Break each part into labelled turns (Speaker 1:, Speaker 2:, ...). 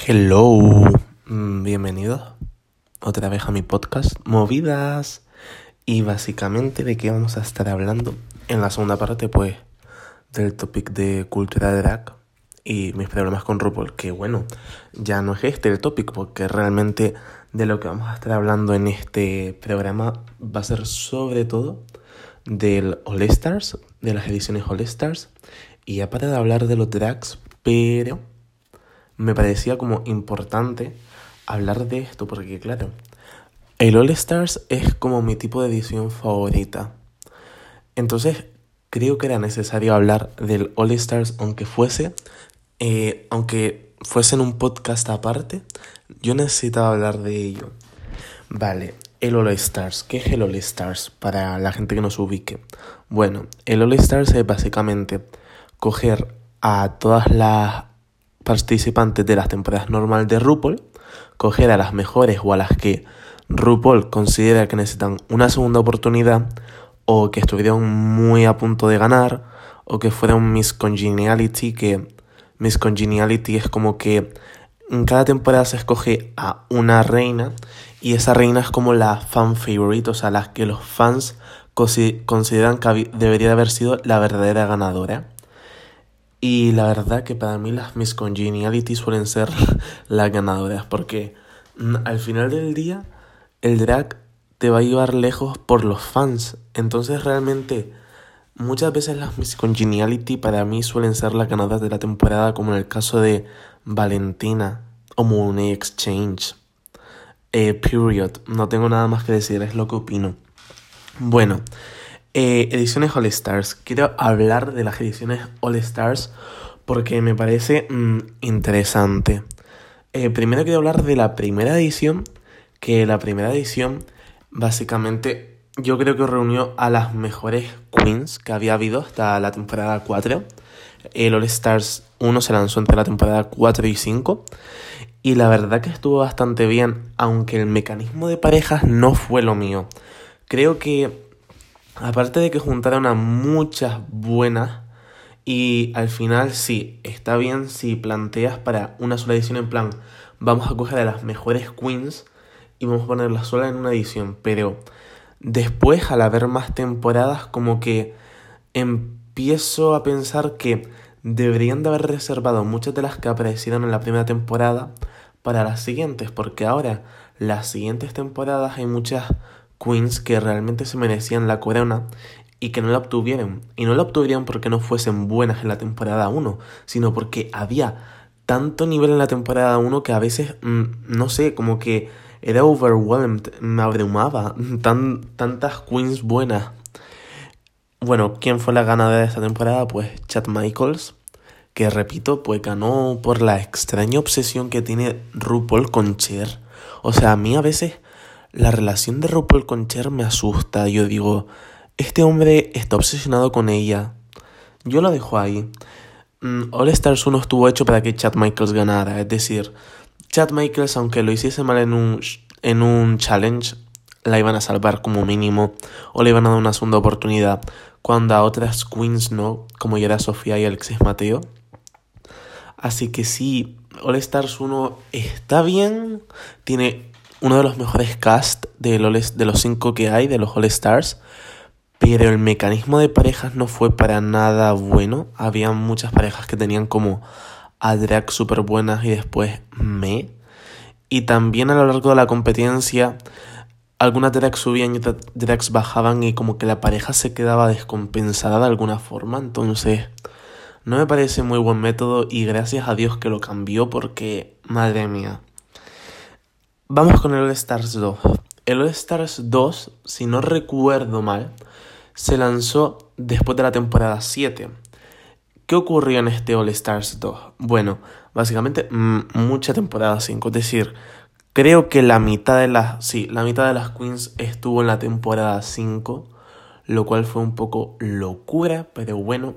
Speaker 1: Hello, bienvenidos otra vez a mi podcast Movidas. Y básicamente de qué vamos a estar hablando en la segunda parte, pues, del topic de cultura drag y mis problemas con RuPaul. Que bueno, ya no es este el topic, porque realmente de lo que vamos a estar hablando en este programa va a ser sobre todo del All Stars, de las ediciones All Stars. Y ya para de hablar de los drags, pero me parecía como importante hablar de esto porque, claro, el All Stars es como mi tipo de edición favorita. Entonces, creo que era necesario hablar del All Stars, aunque fuese en un podcast aparte, yo necesitaba hablar de ello. Vale, el All Stars. ¿Qué es el All Stars? Para la gente que no se ubique. Bueno, el All Stars es básicamente coger a todas las participantes de las temporadas normales de RuPaul, coger a las mejores o a las que RuPaul considera que necesitan una segunda oportunidad, o que estuvieron muy a punto de ganar, o que fueron Miss Congeniality, que Miss Congeniality es como que en cada temporada se escoge a una reina y esa reina es como la fan favorite, o sea, la que los fans consideran que debería de haber sido la verdadera ganadora. Y la verdad que para mí las Miss Congeniality suelen ser las ganadoras, porque al final del día el drag te va a llevar lejos por los fans. Entonces realmente muchas veces las Miss Congeniality para mí suelen ser las ganadoras de la temporada, como en el caso de Valentina o Monét X Change. Period. No tengo nada más que decir, es lo que opino. Bueno, ediciones All Stars. Quiero hablar de las ediciones All Stars porque me parece interesante. Primero quiero hablar de la primera edición, que la primera edición básicamente yo creo que reunió a las mejores queens que había habido hasta la temporada 4. El All Stars 1 se lanzó entre la temporada 4 y 5 y la verdad que estuvo bastante bien, aunque el mecanismo de parejas no fue lo mío. Creo que aparte de que juntaron a muchas buenas, y al final sí, está bien si planteas para una sola edición en plan, vamos a coger a las mejores queens y vamos a ponerlas solas en una edición, pero después al haber más temporadas como que empiezo a pensar que deberían de haber reservado muchas de las que aparecieron en la primera temporada para las siguientes, porque ahora las siguientes temporadas hay muchas queens que realmente se merecían la corona y que no la obtuvieron. Y no la obtuvieron porque no fuesen buenas en la temporada 1, sino porque había tanto nivel en la temporada 1 que a veces, no sé, como que era overwhelmed, me abrumaba, tantas queens buenas. Bueno, ¿quién fue la ganadora de esta temporada? Pues Chad Michaels, que repito, pues ganó por la extraña obsesión que tiene RuPaul con Cher. O sea, a mí a veces la relación de RuPaul con Cher me asusta. Yo digo, este hombre está obsesionado con ella. Yo lo dejo ahí. All Stars 1 estuvo hecho para que Chad Michaels ganara. Es decir, Chad Michaels, aunque lo hiciese mal en un challenge, la iban a salvar como mínimo, o le iban a dar una segunda oportunidad, cuando a otras queens no, como ya era Sofía y Alexis Mateo. Así que sí, All Stars 1 está bien, tiene uno de los mejores cast de los 5 que hay, de los All Stars, pero el mecanismo de parejas no fue para nada bueno. Había muchas parejas que tenían como a drag súper buenas y después y también a lo largo de la competencia algunas drags subían y otras drags bajaban y como que la pareja se quedaba descompensada de alguna forma. Entonces no me parece muy buen método y gracias a Dios que lo cambió, porque madre mía. Vamos con el All Stars 2. El All Stars 2, si no recuerdo mal, se lanzó después de la temporada 7. ¿Qué ocurrió en este All Stars 2? Bueno, básicamente mucha temporada 5, es decir, creo que la mitad de las queens estuvo en la temporada 5, lo cual fue un poco locura, pero bueno.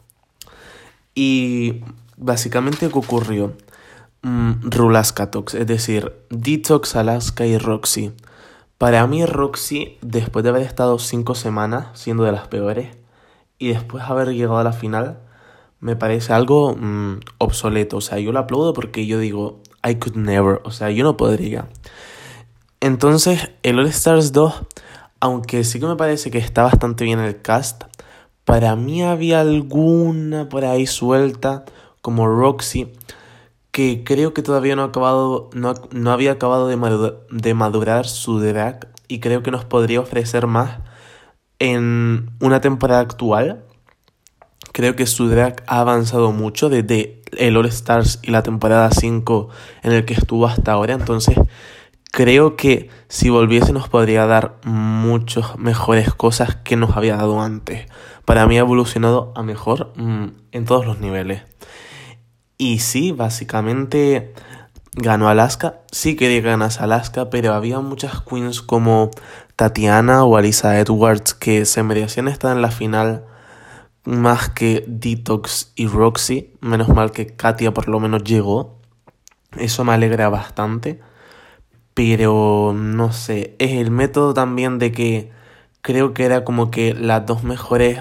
Speaker 1: Y básicamente, ¿qué ocurrió? Rulaska Tox, es decir, Detox, Alaska y Roxy. Para mí Roxy, después de haber estado 5 semanas siendo de las peores y después haber llegado a la final, me parece algo obsoleto. O sea, yo lo aplaudo porque yo digo, I could never, o sea, yo no podría. Entonces, el All Stars 2, aunque sí que me parece que está bastante bien el cast, para mí había alguna por ahí suelta, como Roxy, que creo que todavía no había acabado de madurar su drag y creo que nos podría ofrecer más en una temporada actual. Creo que su drag ha avanzado mucho desde el All Stars y la temporada 5 en el que estuvo hasta ahora. Entonces creo que si volviese nos podría dar muchas mejores cosas que nos había dado antes. Para mí ha evolucionado a mejor en todos los niveles. Y sí, básicamente ganó Alaska. Sí quería que ganase Alaska, pero había muchas queens como Tatiana o Alyssa Edwards que se merecían estar en la final más que Detox y Roxy. Menos mal que Katia por lo menos llegó. Eso me alegra bastante. Pero no sé, es el método también de que creo que era como que las dos mejores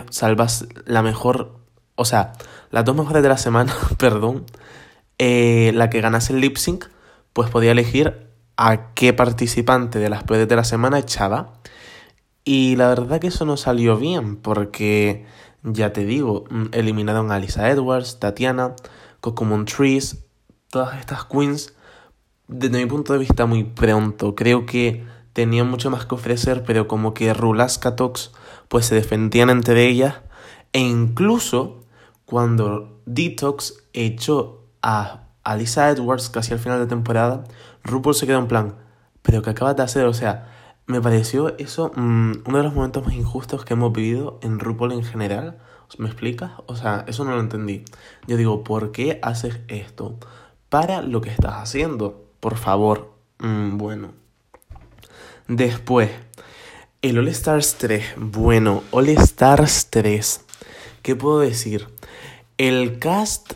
Speaker 1: las dos mejores de la semana, perdón, la que ganase el lip sync, pues podía elegir a qué participante de las peores de la semana echaba. Y la verdad que eso no salió bien, porque ya te digo, eliminaron a Alyssa Edwards, Tatiana, Coco Montrese, todas estas queens, desde mi punto de vista muy pronto. Creo que tenían mucho más que ofrecer, pero como que Rulaska Tox pues se defendían entre ellas, e incluso cuando Detox echó a Alyssa Edwards casi al final de temporada, RuPaul se quedó en plan, ¿pero qué acabas de hacer? O sea, me pareció eso uno de los momentos más injustos que hemos vivido en RuPaul en general. ¿Me explicas? O sea, eso no lo entendí. Yo digo, ¿por qué haces esto? Para lo que estás haciendo, por favor. Bueno. Después, el All Stars 3. Bueno, All Stars 3. ¿Qué puedo decir? El cast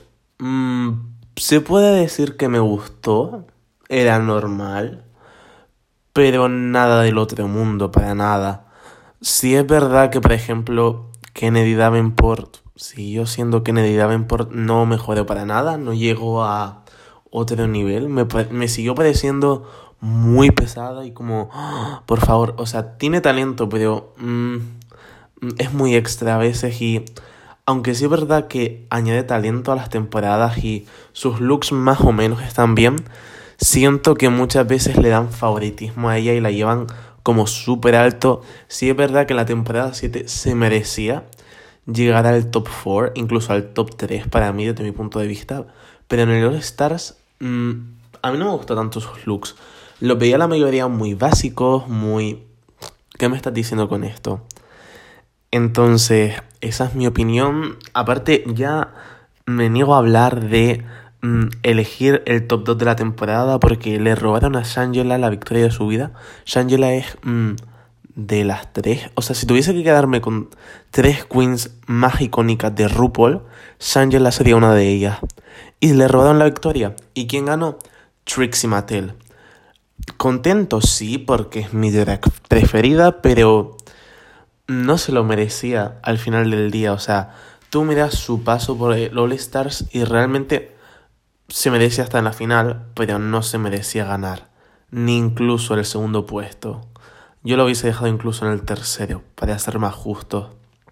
Speaker 1: se puede decir que me gustó. Era normal. Pero nada del otro mundo, para nada. Sí es verdad que, por ejemplo, Kennedy Davenport, siguió siendo Kennedy Davenport, no mejoró para nada, no llegó a otro nivel. Me siguió pareciendo muy pesada y como, por favor, o sea, tiene talento, pero es muy extra a veces. Y aunque sí es verdad que añade talento a las temporadas y sus looks más o menos están bien, siento que muchas veces le dan favoritismo a ella y la llevan como súper alto. Sí es verdad que la temporada 7 se merecía llegar al top 4, incluso al top 3 para mí desde mi punto de vista. Pero en el All Stars a mí no me gustó tanto sus looks. Los veía la mayoría muy básicos, muy... ¿Qué me estás diciendo con esto? Entonces, esa es mi opinión. Aparte, ya me niego a hablar de elegir el top 2 de la temporada porque le robaron a Shangela la victoria de su vida. Shangela es de las 3. O sea, si tuviese que quedarme con 3 queens más icónicas de RuPaul, Shangela sería una de ellas. Y le robaron la victoria. ¿Y quién ganó? Trixie Mattel. Contento, sí, porque es mi drag preferida, pero no se lo merecía al final del día. O sea, tú miras su paso por el All Stars y realmente se merecía estar en la final, pero no se merecía ganar, ni incluso el segundo puesto. Yo lo hubiese dejado incluso en el tercero, para ser más justo.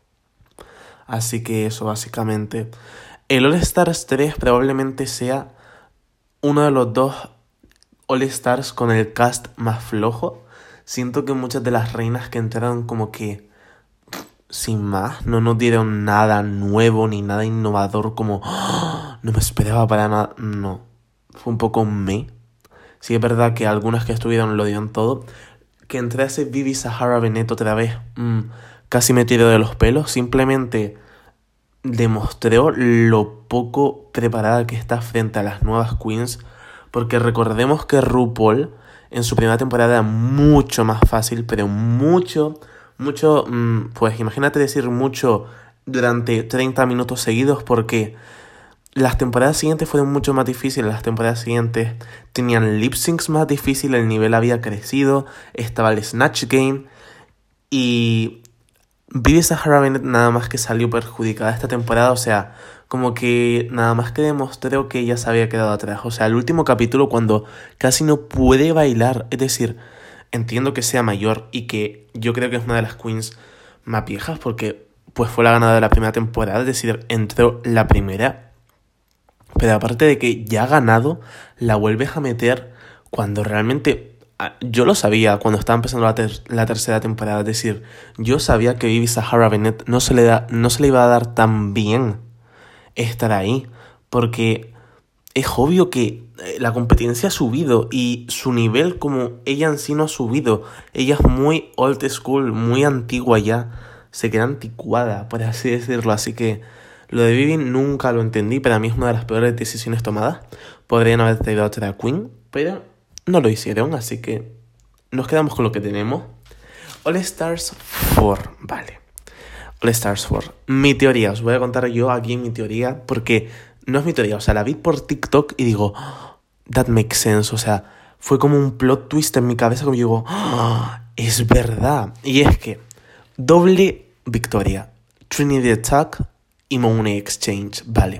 Speaker 1: Así que eso, básicamente. El All Stars 3 probablemente sea uno de los dos All Stars con el cast más flojo. Siento que muchas de las reinas que entraron como que sin más, no nos dieron nada nuevo ni nada innovador, como no me esperaba para nada. No, fue un poco meh. Sí es verdad que algunas que estuvieron lo dieron todo. Que entrase Vivi Sahara Bennett otra vez, casi me tiró de los pelos. Simplemente demostró lo poco preparada que está frente a las nuevas queens. Porque recordemos que RuPaul en su primera temporada era mucho más fácil, pero mucho, pues imagínate decir mucho durante 30 minutos seguidos, porque las temporadas siguientes fueron mucho más difíciles. Las temporadas siguientes tenían lip syncs más difíciles, el nivel había crecido, estaba el Snatch Game, y Vivi Sahara Bennett nada más que salió perjudicada esta temporada. O sea, como que nada más que demostró que ella se había quedado atrás. O sea, el último capítulo cuando casi no puede bailar, es decir, entiendo que sea mayor y que yo creo que es una de las queens más viejas porque pues fue la ganadora de la primera temporada, es decir, entró la primera, pero aparte de que ya ha ganado, la vuelves a meter cuando realmente... Yo lo sabía cuando estaba empezando la tercera temporada, es decir, yo sabía que Vivi Sahara Bennett no se le iba a dar tan bien estar ahí, porque es obvio que la competencia ha subido y su nivel como ella en sí no ha subido. Ella es muy old school, muy antigua ya, se queda anticuada, por así decirlo, así que lo de Vivi nunca lo entendí, para mí es una de las peores decisiones tomadas. Podrían haber traído a otra queen, pero no lo hicieron, así que nos quedamos con lo que tenemos. All Stars 4, vale. All Stars 4. Mi teoría, os voy a contar yo aquí mi teoría, porque no es mi teoría, o sea, la vi por TikTok y digo, "Oh, that makes sense", o sea, fue como un plot twist en mi cabeza, como digo, "Oh, es verdad". Y es que, doble victoria, Trinity Attack y Money Exchange, vale.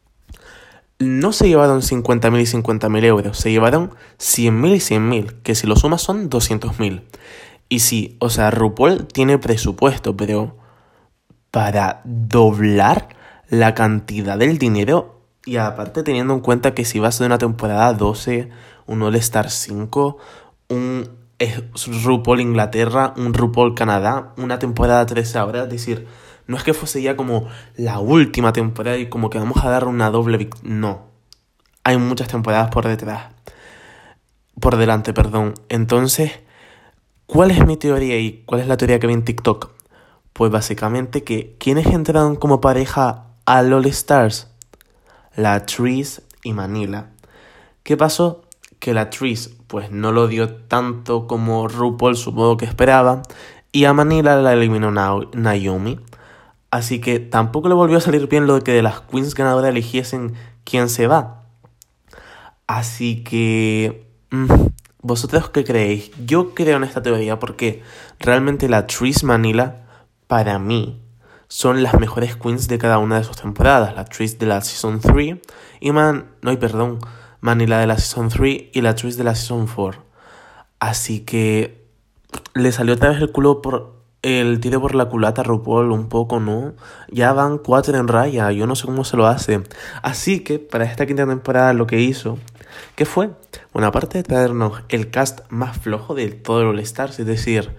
Speaker 1: No se llevaron 50.000 y 50.000 euros, se llevaron 100.000 y 100.000, que si lo sumas son 200.000. Y sí, o sea, RuPaul tiene presupuesto, pero para doblar la cantidad del dinero, y aparte teniendo en cuenta que si vas de una temporada 12, un All Star 5, un RuPaul Inglaterra, un RuPaul Canadá, una temporada 13 ahora, es decir, no es que fuese ya como la última temporada y como que vamos a dar una doble no. Hay muchas temporadas por delante, perdón. Entonces, ¿cuál es mi teoría y cuál es la teoría que vi en TikTok? Pues básicamente que ¿quiénes entraron como pareja al All Stars? La Trish y Manila. ¿Qué pasó? Que la Trish pues no lo dio tanto como RuPaul supongo que esperaba y a Manila la eliminó Naomi. Así que tampoco le volvió a salir bien lo de que de las queens ganadoras eligiesen quién se va. Así que... ¿vosotros qué creéis? Yo creo en esta teoría porque realmente la Trish Manila, para mí, son las mejores queens de cada una de sus temporadas. La Trish de la Season 3 y Manila de la Season 3 y la Trish de la Season 4. Así que le salió otra vez el tiro por la culata a RuPaul un poco, ¿no? Ya van 4 en raya, yo no sé cómo se lo hace. Así que para esta quinta temporada lo que hizo, ¿qué fue? Bueno, aparte de traernos el cast más flojo de todo el All Stars, es decir,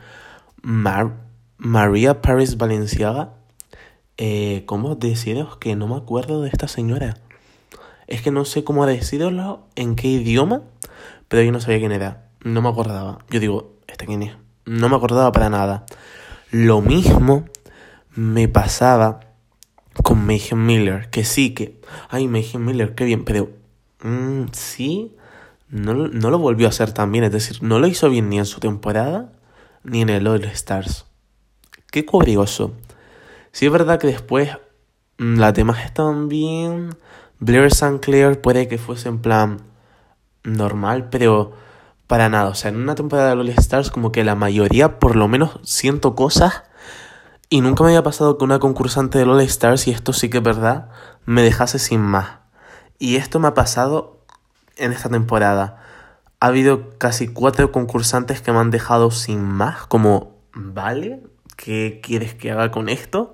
Speaker 1: María Paris Balenciaga, ¿cómo deciros que no me acuerdo de esta señora? Es que no sé cómo decirlo, en qué idioma, pero yo no sabía quién era, no me acordaba. Yo digo, ¿esta quién es? No me acordaba para nada. Lo mismo me pasaba con Mayhem Miller, que sí que... Ay, Mayhem Miller, qué bien, pero... sí, no lo volvió a hacer tan bien, es decir, no lo hizo bien ni en su temporada, ni en el All Stars. Qué curioso. Sí es verdad que después las demás estaban bien. Blair St. Clair puede que fuese en plan normal, pero para nada. O sea, en una temporada de All Stars como que la mayoría, por lo menos, siento cosas. Y nunca me había pasado que una concursante de All Stars, y esto sí que es verdad, me dejase sin más. Y esto me ha pasado en esta temporada. Ha habido casi 4 concursantes que me han dejado sin más, como, ¿vale? ¿Qué quieres que haga con esto?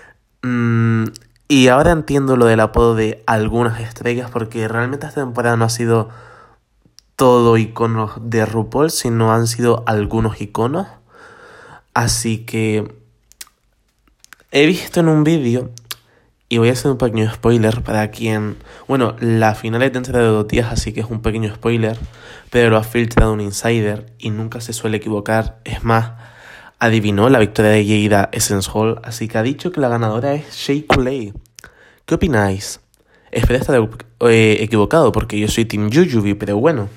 Speaker 1: Y ahora entiendo lo del apodo de algunas estrellas, porque realmente esta temporada no ha sido todo iconos de RuPaul, sino han sido algunos iconos. Así que he visto en un vídeo, y voy a hacer un pequeño spoiler para quien... Bueno, la final es dentro de 2 días, así que es un pequeño spoiler, pero lo ha filtrado un insider y nunca se suele equivocar. Es más, adivinó la victoria de Jada Essence Hall, así que ha dicho que la ganadora es Shea Coulee. ¿Qué opináis? Espero estar equivocado porque yo soy Team Jujubee, pero bueno.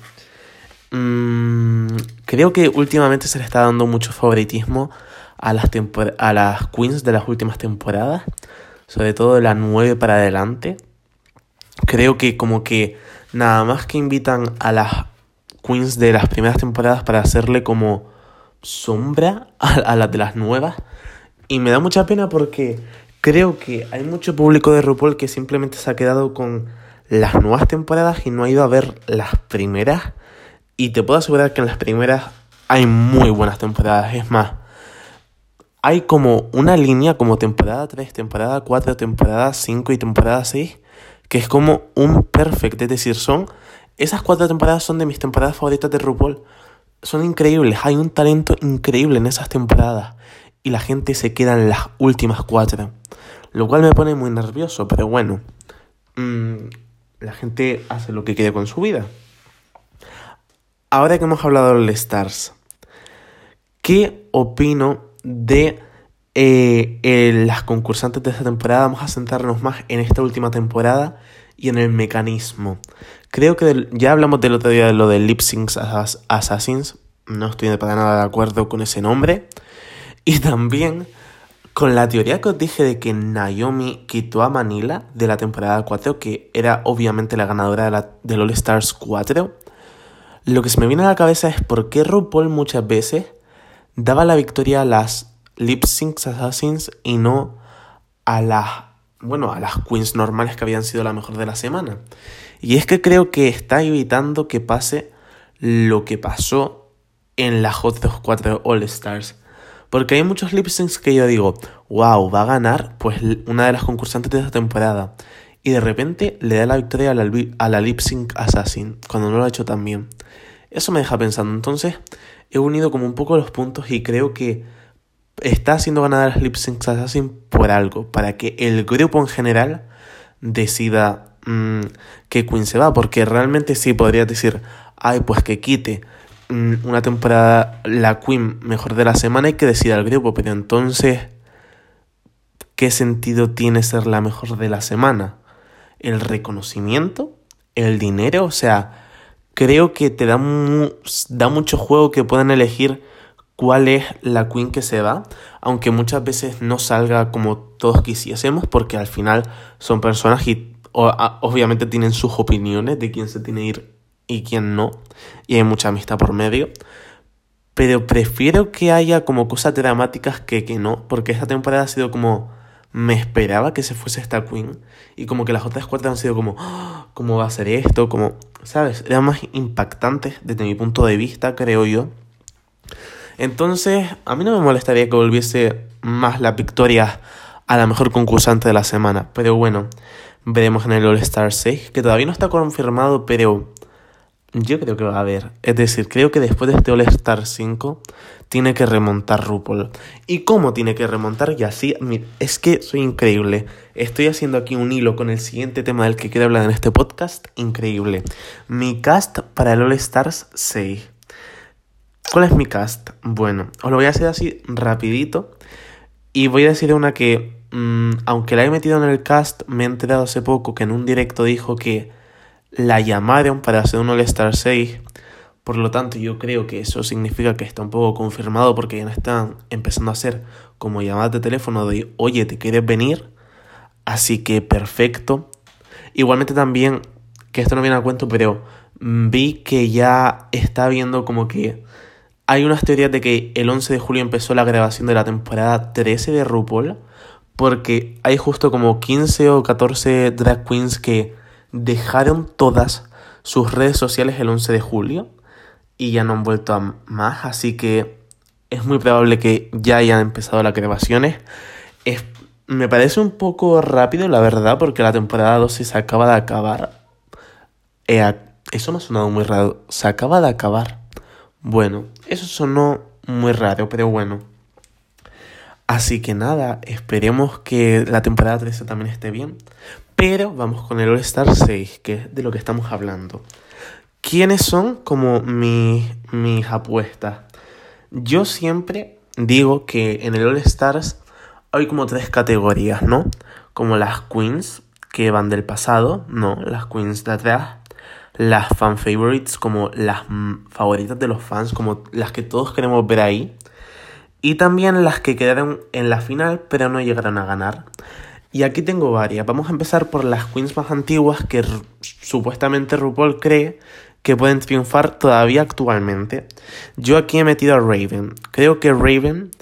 Speaker 1: Creo que últimamente se le está dando mucho favoritismo a las queens de las últimas temporadas, sobre todo de la 9 para adelante. Creo que como que nada más que invitan a las queens de las primeras temporadas para hacerle como sombra a las de las nuevas. Y me da mucha pena porque Creo que hay mucho público de RuPaul que simplemente se ha quedado con las nuevas temporadas y no ha ido a ver las primeras. Y te puedo asegurar que en las primeras hay muy buenas temporadas. Es más, hay como una línea como temporada 3, temporada 4, temporada 5 y temporada 6, que es como un perfecto. Es decir, esas 4 temporadas son de mis temporadas favoritas de RuPaul. Son increíbles, hay un talento increíble en esas temporadas. Y la gente se queda en las últimas 4. Lo cual me pone muy nervioso, pero bueno. La gente hace lo que quiere con su vida. Ahora que hemos hablado de All Stars, ¿qué opino de las concursantes de esta temporada? Vamos a centrarnos más en esta última temporada y en el mecanismo. Creo que ya hablamos del otro día de lo de Lip Sync Assassins. No estoy para nada de acuerdo con ese nombre. Y también con la teoría que os dije de que Naomi quitó a Manila de la temporada 4, que era obviamente la ganadora del All Stars 4. Lo que se me viene a la cabeza es por qué RuPaul muchas veces daba la victoria a las Lip Sync Assassins y no a las queens normales que habían sido la mejor de la semana. Y es que creo que está evitando que pase lo que pasó en las otras 4 All Stars. Porque hay muchos lip syncs que yo digo, wow, va a ganar pues una de las concursantes de esta temporada. Y de repente le da la victoria a la lip sync assassin, cuando no lo ha hecho tan bien. Eso me deja pensando. Entonces he unido como un poco los puntos y creo que está haciendo ganar a las lip sync assassin por algo. Para que el grupo en general decida qué queen se va. Porque realmente sí podrías decir, ay, pues que quite una temporada la queen mejor de la semana y que decida el grupo, pero entonces ¿qué sentido tiene ser la mejor de la semana? ¿El reconocimiento? ¿El dinero? O sea, creo que te da mucho juego que puedan elegir cuál es la queen que se va, aunque muchas veces no salga como todos quisiésemos, porque al final son personas y obviamente tienen sus opiniones de quién se tiene que ir y quién no, y hay mucha amistad por medio, pero prefiero que haya como cosas dramáticas que no, porque esta temporada ha sido como, me esperaba que se fuese esta queen, y como que las otras 4 han sido como, ¿cómo va a ser esto? Como, ¿sabes? Eran más impactantes desde mi punto de vista, creo yo. Entonces, a mí no me molestaría que volviese más las victorias a la mejor concursante de la semana, pero bueno, veremos en el All Star 6, que todavía no está confirmado, pero yo creo que va a haber. Es decir, creo que después de este All Star 5 tiene que remontar RuPaul. ¿Y cómo tiene que remontar? Y así, es que soy increíble. Estoy haciendo aquí un hilo con el siguiente tema del que quiero hablar en este podcast. Increíble. Mi cast para el All Stars 6. ¿Cuál es mi cast? Bueno, os lo voy a hacer así rapidito. Y voy a decir una que, aunque la he metido en el cast, me he enterado hace poco que en un directo dijo que la llamaron para hacer un All Star 6. Por lo tanto, yo creo que eso significa que está un poco confirmado, porque ya no están empezando a hacer como llamadas de teléfono de oye, ¿te quieres venir? Así que perfecto. Igualmente también, que esto no viene a cuento, pero vi que ya está viendo como que hay unas teorías de que el 11 de julio empezó la grabación de la temporada 13 de RuPaul, porque hay justo como 15 o 14 drag queens que dejaron todas sus redes sociales el 11 de julio y ya no han vuelto a más, así que es muy probable que ya hayan empezado las grabaciones. Me parece un poco rápido, la verdad, porque la temporada 12 se acaba de acabar. Eso me ha sonado muy raro. Se acaba de acabar. Bueno, eso sonó muy raro, pero bueno. Así que nada, esperemos que la temporada 13 también esté bien. Pero vamos con el All Star 6, que es de lo que estamos hablando. ¿Quiénes son como mis apuestas? Yo siempre digo que en el All Stars hay como 3 categorías, ¿no? Como las queens que van del pasado, ¿no? Las queens de atrás. Las fan favorites, como las favoritas de los fans, como las que todos queremos ver ahí. Y también las que quedaron en la final, pero no llegaron a ganar. Y aquí tengo varias. Vamos a empezar por las queens más antiguas que supuestamente RuPaul cree que pueden triunfar todavía actualmente. Yo aquí he metido a Raven. Creo que Raven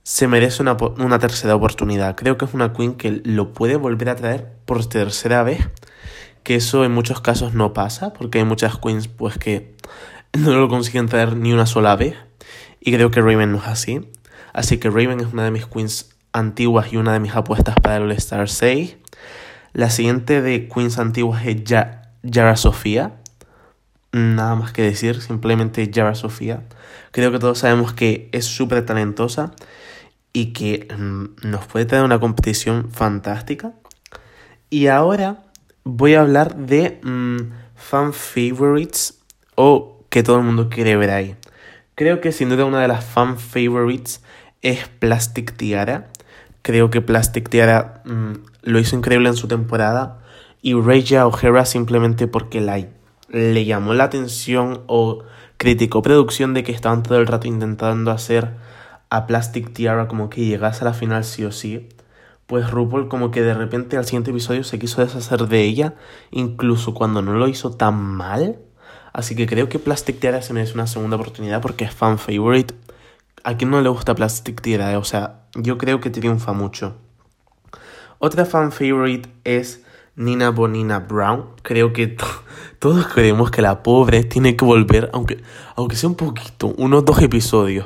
Speaker 1: se merece una tercera oportunidad. Creo que es una queen que lo puede volver a traer por tercera vez, que eso en muchos casos no pasa, porque hay muchas queens pues que no lo consiguen traer ni una sola vez, y creo que Raven no es así. Así que Raven es una de mis queens antiguas y una de mis apuestas para el All-Star 6. La siguiente de queens antiguas es Yara Sofía. Nada más que decir, simplemente Yara Sofía. Creo que todos sabemos que es súper talentosa y que nos puede traer una competición fantástica. Y ahora voy a hablar de fan favorites o que todo el mundo quiere ver ahí. Creo que sin duda una de las fan favorites es Plastic Tiara. Creo que Plastic Tiara lo hizo increíble en su temporada, y Raya O'Hara simplemente porque le llamó la atención o criticó producción de que estaban todo el rato intentando hacer a Plastic Tiara como que llegase a la final sí o sí. Pues RuPaul como que de repente al siguiente episodio se quiso deshacer de ella, incluso cuando no lo hizo tan mal. Así que creo que Plastic Tiara se merece una segunda oportunidad porque es fan favorite. ¿A quién no le gusta Plastic Tiara? O sea, yo creo que triunfa mucho. Otra fan favorite es Nina Bonina Brown. Creo que todos creemos que la pobre tiene que volver, aunque sea un poquito, unos 2 episodios,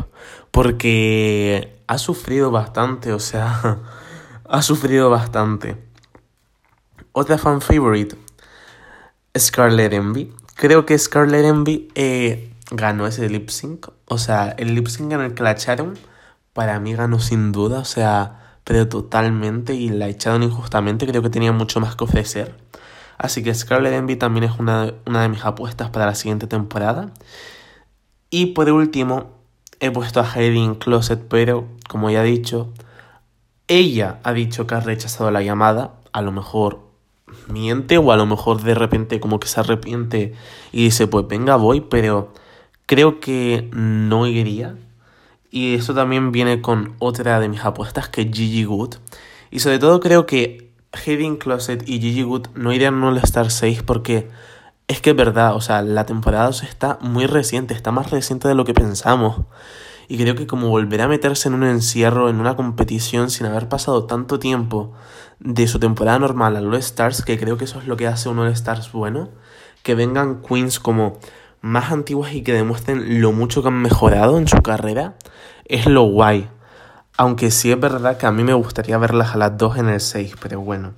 Speaker 1: porque ha sufrido bastante, o sea, ha sufrido bastante. Otra fan favorite, Scarlet Envy. Creo que Scarlet Envy ganó ese lip sync. O sea, el lip sync en el que la echaron, para mí ganó sin duda, o sea, pero totalmente, y la echaron injustamente. Creo que tenía mucho más que ofrecer. Así que Scarlet Envy también es una de mis apuestas para la siguiente temporada. Y por último, he puesto a Heidi en Closet, pero como ya he dicho, ella ha dicho que ha rechazado la llamada. A lo mejor miente, o a lo mejor de repente como que se arrepiente y dice pues venga voy, pero creo que no iría. Y eso también viene con otra de mis apuestas, que es Gigi Goode. Y sobre todo creo que Heidi Closet y Gigi Goode no irían a All Star 6 porque es que es verdad, o sea, la temporada 2 está muy reciente, está más reciente de lo que pensamos. Y creo que como volver a meterse en un encierro, en una competición sin haber pasado tanto tiempo de su temporada normal al All Stars, que creo que eso es lo que hace un All Stars bueno, que vengan queens como más antiguas y que demuestren lo mucho que han mejorado en su carrera, es lo guay. Aunque sí es verdad que a mí me gustaría verlas a las 2 en el 6, pero bueno.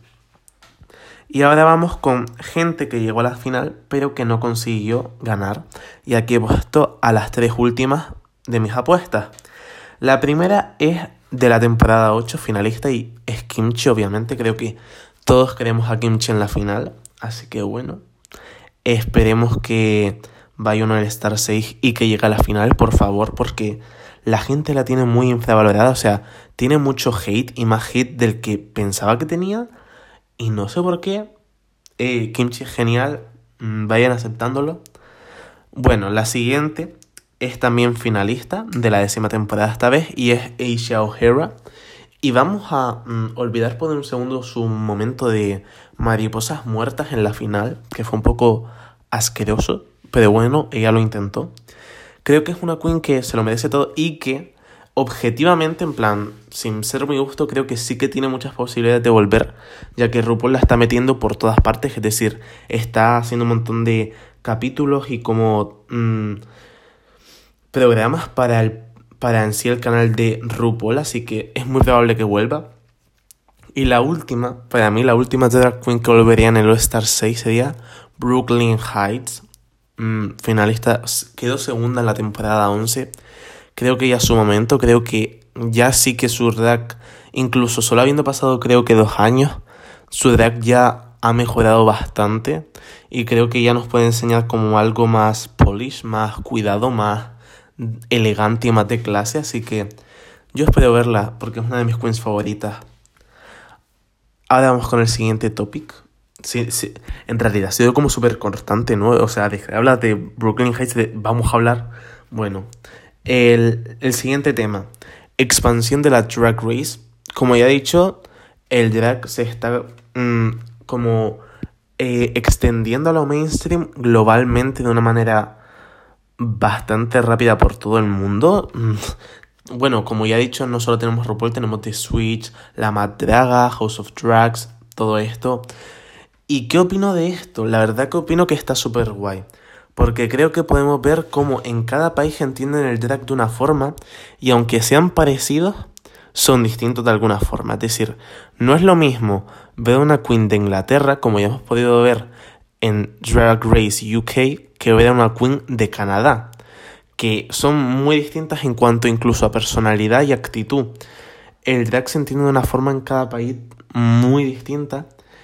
Speaker 1: Y ahora vamos con gente que llegó a la final, pero que no consiguió ganar. Y aquí he puesto a las 3 últimas de mis apuestas. La primera es de la temporada 8, finalista, y es Kimchi, obviamente. Creo que todos queremos a Kimchi en la final. Así que bueno, esperemos que vaya uno al Star 6 y que llegue a la final, por favor, porque la gente la tiene muy infravalorada. O sea, tiene mucho hate, y más hate del que pensaba que tenía. Y no sé por qué. Kimchi es genial, vayan aceptándolo. Bueno, la siguiente es también finalista de la 10ª temporada esta vez, y es Asia O'Hara. Y vamos a olvidar por un segundo su momento de mariposas muertas en la final, que fue un poco asqueroso, pero bueno, ella lo intentó. Creo que es una queen que se lo merece todo y que objetivamente, en plan, sin ser muy gusto, creo que sí que tiene muchas posibilidades de volver, ya que RuPaul la está metiendo por todas partes, es decir, está haciendo un montón de capítulos y como programas para en sí el canal de RuPaul, así que es muy probable que vuelva. Y la última, para mí la última drag queen que volvería en el All Star 6 sería Brooklyn Heights, finalista, quedó segunda en la temporada 11. Creo que ya es su momento, creo que ya sí que su drag, incluso solo habiendo pasado creo que 2 años, su drag ya ha mejorado bastante, y creo que ya nos puede enseñar como algo más polish, más cuidado, más elegante y más de clase, así que yo espero verla porque es una de mis queens favoritas. Ahora vamos con el siguiente topic. Sí, en realidad ha sido como súper constante, ¿no? O sea, dejé de hablar de Brooklyn Heights, vamos a hablar, bueno, el siguiente tema, expansión de la Drag Race. Como ya he dicho, el drag se está extendiendo a lo mainstream globalmente de una manera bastante rápida por todo el mundo. bueno, como ya he dicho, no solo tenemos RuPaul, tenemos The Switch, La Mad Draga, House of Drags, todo esto. ¿Y qué opino de esto? La verdad que opino que está súper guay. Porque creo que podemos ver cómo en cada país entienden el drag de una forma y aunque sean parecidos, son distintos de alguna forma. Es decir, no es lo mismo ver una queen de Inglaterra, como ya hemos podido ver en Drag Race UK, que ver a una queen de Canadá, que son muy distintas en cuanto incluso a personalidad y actitud. El drag se entiende de una forma en cada país muy distinta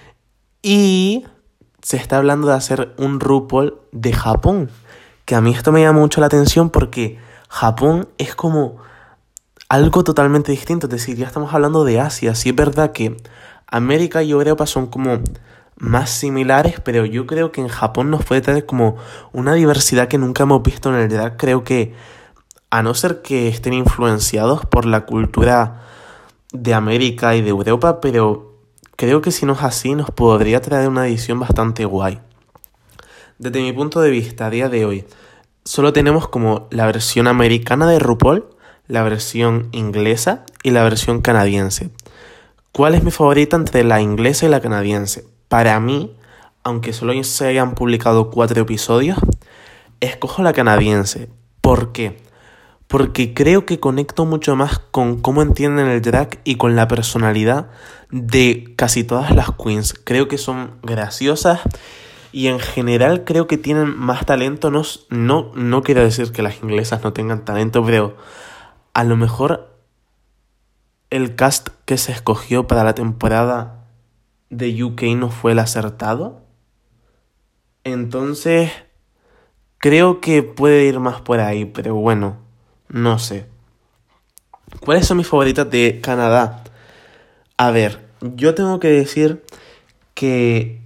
Speaker 1: y se está hablando de hacer un RuPaul de Japón, que a mí esto me llama mucho la atención porque Japón es como algo totalmente distinto, es decir, ya estamos hablando de Asia. Sí es verdad que América y Europa son como más similares, pero yo creo que en Japón nos puede traer como una diversidad que nunca hemos visto en el drag. Creo que, a no ser que estén influenciados por la cultura de América y de Europa, pero creo que si no es así nos podría traer una edición bastante guay. Desde mi punto de vista, a día de hoy, solo tenemos como la versión americana de RuPaul, la versión inglesa y la versión canadiense. ¿Cuál es mi favorita entre la inglesa y la canadiense? Para mí, aunque solo se hayan publicado 4 episodios, escojo la canadiense. ¿Por qué? Porque creo que conecto mucho más con cómo entienden el drag y con la personalidad de casi todas las queens. Creo que son graciosas y en general creo que tienen más talento. No quiero decir que las inglesas no tengan talento, pero a lo mejor el cast que se escogió para la temporada de UK no fue el acertado. Entonces, creo que puede ir más por ahí, pero bueno, no sé. ¿Cuáles son mis favoritas de Canadá? A ver, yo tengo que decir que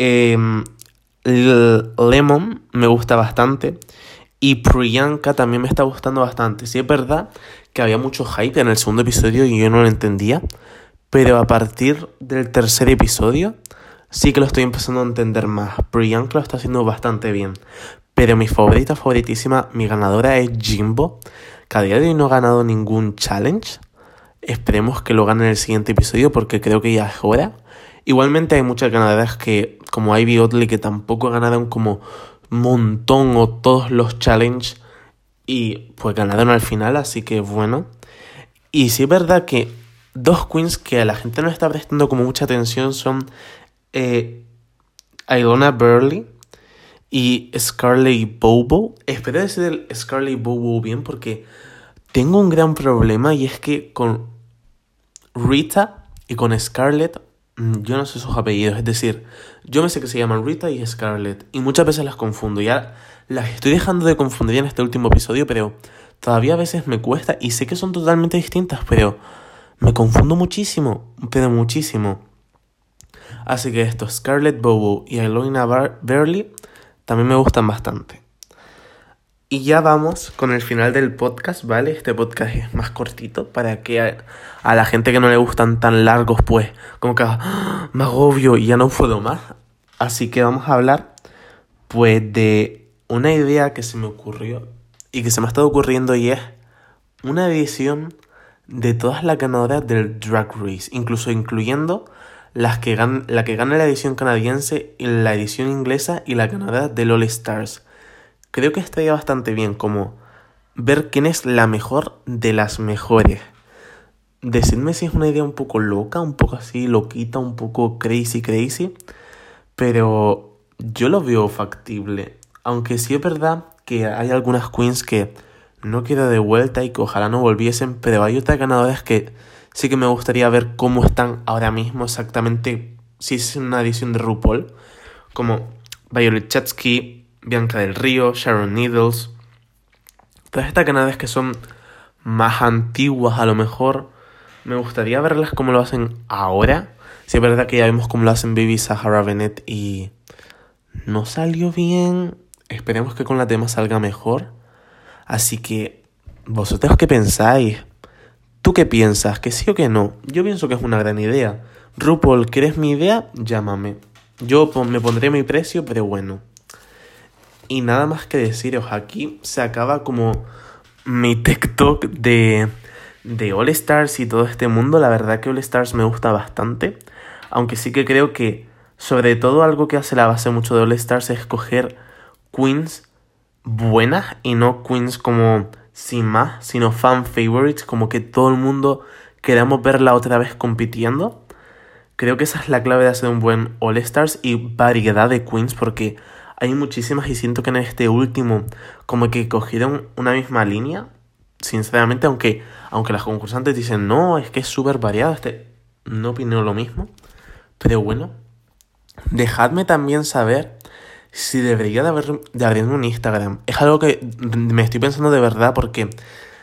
Speaker 1: Lemon me gusta bastante y Priyanka también me está gustando bastante. Sí es verdad que había mucho hype en el segundo episodio y yo no lo entendía, pero a partir del tercer episodio sí que lo estoy empezando a entender más. Priyanka lo está haciendo bastante bien. Pero mi favorita, favoritísima, mi ganadora es Jimbo, que a día de hoy no ha ganado ningún challenge. Esperemos que lo gane en el siguiente episodio porque creo que ya es hora. Igualmente hay muchas ganadoras que, como Ivy Oddly, que tampoco ganaron como montón o todos los challenges y pues ganaron al final, así que bueno. Y sí es verdad que 2 queens que a la gente no está prestando como mucha atención son Ilona Burley y Scarlett Bobo. Espero decir el Scarlett Bobo bien porque tengo un gran problema y es que con Rita y con Scarlett yo no sé sus apellidos. Es decir, yo me sé que se llaman Rita y Scarlett y muchas veces las confundo. Ya las estoy dejando de confundir en este último episodio, pero todavía a veces me cuesta y sé que son totalmente distintas, pero me confundo muchísimo, pero muchísimo. Así que esto, Scarlett Bobo y Ilona Burley también me gustan bastante. Y ya vamos con el final del podcast, ¿vale? Este podcast es más cortito para que a la gente que no le gustan tan largos, pues, como que me agobio y ya no puedo más. Así que vamos a hablar, pues, de una idea que se me ocurrió y que se me ha estado ocurriendo y es una edición de todas las ganadoras del Drag Race, incluso incluyendo la que gane la edición canadiense, la edición inglesa y la ganadora del All Stars. Creo que estaría bastante bien como ver quién es la mejor de las mejores. Decidme si es una idea un poco loca, un poco así loquita, un poco crazy, pero yo lo veo factible. Aunque sí es verdad que hay algunas queens que no quiero de vuelta y que ojalá no volviesen, pero hay otras ganadoras que sí que me gustaría ver cómo están ahora mismo exactamente, si es una edición de RuPaul, como Violet Chachki, Bianca del Río, Sharon Needles. Todas estas ganadoras que son más antiguas a lo mejor, me gustaría verlas como lo hacen ahora. Si es verdad que ya vemos cómo lo hacen Bibi Sahara Bennett y no salió bien. Esperemos que con la tema salga mejor. Así que, ¿vosotros qué pensáis? ¿Tú qué piensas? ¿Que sí o que no? Yo pienso que es una gran idea. RuPaul, ¿quieres mi idea? Llámame. Yo me pondré mi precio, pero bueno. Y nada más que deciros, aquí se acaba como mi TikTok de de All Stars y todo este mundo, la verdad que All Stars me gusta bastante. Aunque sí que creo que, sobre todo, algo que hace la base mucho de All Stars es escoger queens buenas y no queens como sin más, sino fan favorites, como que todo el mundo queramos verla otra vez compitiendo. Creo que esa es la clave de hacer un buen All Stars y variedad de queens, porque hay muchísimas y siento que en este último como que cogieron una misma línea. Sinceramente, aunque las concursantes dicen, no, es que es súper variado, no opino lo mismo. Pero bueno, dejadme también saber si debería de abrirme un Instagram. Es algo que me estoy pensando de verdad porque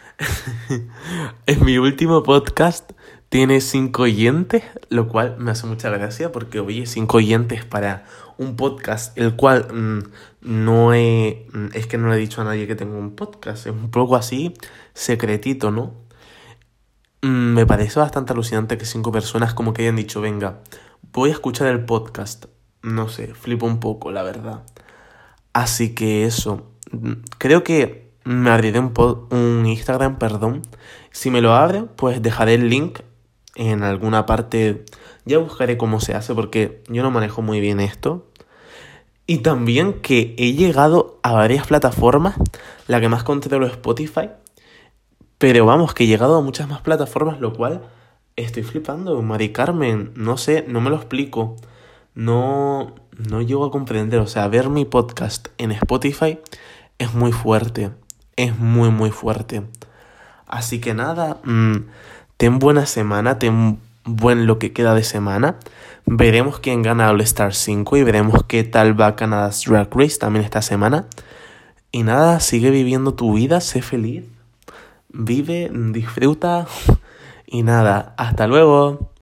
Speaker 1: en mi último podcast tiene 5 oyentes, lo cual me hace mucha gracia porque, oye, 5 oyentes para un podcast, el cual es que no le he dicho a nadie que tengo un podcast, es un poco así secretito, ¿no? Me parece bastante alucinante que 5 personas como que hayan dicho, venga, voy a escuchar el podcast. No sé, flipo un poco, la verdad. Así que eso, creo que me abriré un Instagram, perdón. Si me lo abre, pues dejaré el link en alguna parte. Ya buscaré cómo se hace porque yo no manejo muy bien esto. Y también que he llegado a varias plataformas. La que más controlo es Spotify. Pero vamos, que he llegado a muchas más plataformas, lo cual estoy flipando. Mari Carmen, no sé, no me lo explico. No llego a comprender. O sea, ver mi podcast en Spotify es muy fuerte. Es muy, muy fuerte. Así que nada, ten buena semana, ten buen lo que queda de semana. Veremos quién gana All Star 5 y veremos qué tal va Canada's Drag Race también esta semana. Y nada, sigue viviendo tu vida, sé feliz. Vive, disfruta y nada, hasta luego.